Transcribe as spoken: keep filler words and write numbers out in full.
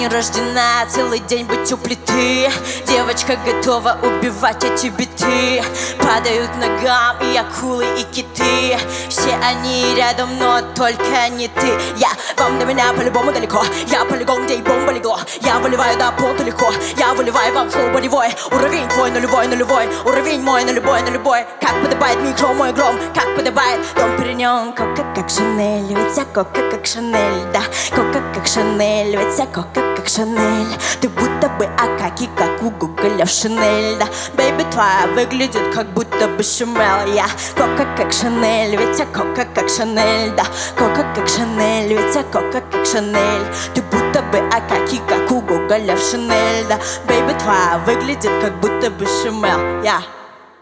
не рождена целый день быть у плиты. Девочка готова убивать эти биты. Падают ногам и акулы, и киты. Все они рядом, но только не ты. Я, вам до меня по-любому далеко. Я полигон, где и бомба легло. Я выливаю до пота легко. Я выливаю вам флоу болевой. Уровень твой нулевой, нулевой. Уровень мой на любой, на любой. Как подобает микро, мой гром. Как подобает дом при нем. Кока как Шанель, ведь вся кока как Шанель. Да, кока как Шанель, ведь вся кока как Шанель. Ты будто бы Акаки, как у Гоголя в Шанель. Да, бэйби твоя выглядит как будто бы Шамел. Я кока как Шанель, ведь вся кока как Шанель. Да, кока как Шанель, ведь вся кока как Шанель. Ты будто бы Акаки, как у Гоголя в Шанель. Да, бэйби твоя выглядит как будто бы Шамел. Я